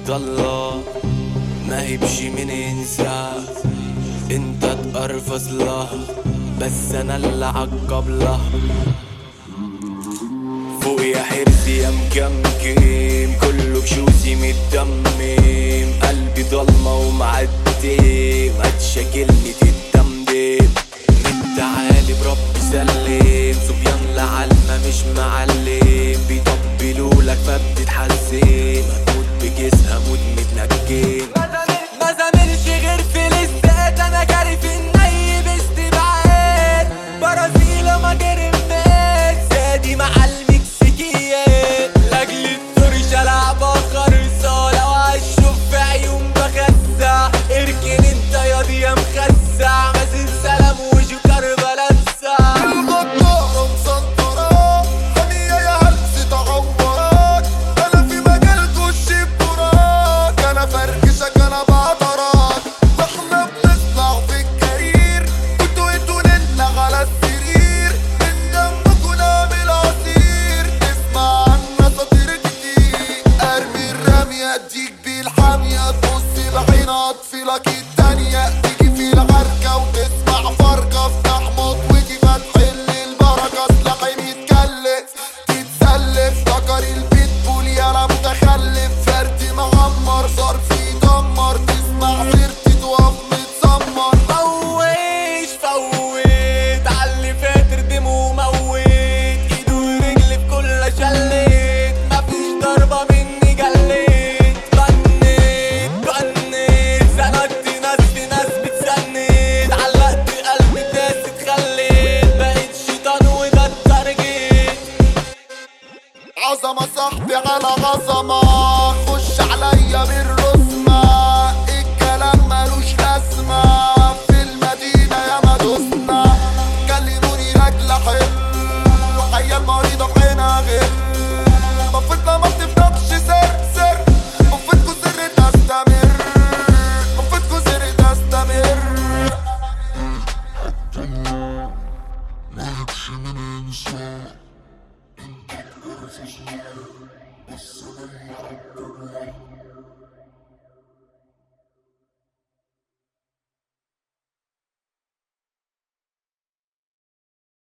الله ما هيبشي من انسان، انت تقرفص لها بس انا اللي عقب فوق يا حرصي يا مكمكم، كله بشوزي متدمم، قلبي ضلمة ومعدي ما تشاكلني تتدمدم، من تعالي بربي سلم، صبيان لعلمة مش معلم، بيطبلولك فبتتحزم، هتموت بجسها موت متنجم. ما زاملش غير في الاستقات، انا جاري في الني باستبعاد، برازيل ما جرمات زادي مع المكسيكيات، لاجل الدور شلعبة خرصة، لو هشوف في عيون بخزع، اركن انت ياضي يا مخزع، مازن سلام وجوكر بلسع. الغدارة مسنطرة حمية يا هلس تغورات، انا في مجال كش بطولات، انا فركشك انا بعطرات، احنا بنطلع في الكارير، انتوا ننلغ على السرير، من دمكوا نعمل عصير، تسمع عنا سطير كتير، ارمي الرمية اديك بالحامية، تبص بعينها اطفيلك التانية، تيجي في العركة وتسمع فرقة، افتح مطوتي فتحل البركة، سلاحي متكلف تتسلف، ذكر البيتبول يالا متخلف، فردي معمر صرفي يدمر، تسمع سيرتي تقف متسمر. فوت عاللي فاتر دمه موت، ايده ورجلي في كل شلت، مفيش ضربة مني جلت، بنت سندت ناس في ناس بتسند، علقت قلبي ناس اتخلت، بقيت شيطان وده التارجت. عظمة صاحبي على عظمة، خش عليا بالرسمة، الكلام ملوش لازمة، في المدينة يا مدوسنا، كلموني لاجل حل، عيال مريضة في عينها غل، مفتنا ما بتفتحش سر، مفتكوا سر تستمر، مفتكوا سر تستمر. ما هبش من انسان، انت تقرفص بس انا اللي عبر